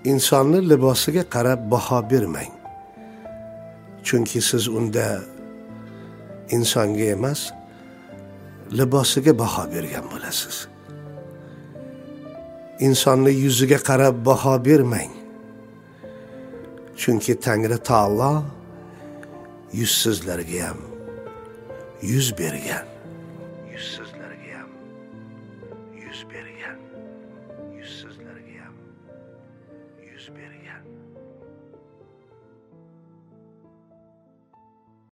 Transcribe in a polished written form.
insonni libosiga qarab baho bermang. Chunki siz unda insonga emas, libosiga baho bergan bo'lasiz. Insonni yuziga qarab baho bermang. Chunki Tangri Taolo yuzsizlarga ham yuz bergan. Yuzsizlarga ham yuz bergan. Yuzsizlarga ham yuz bergan.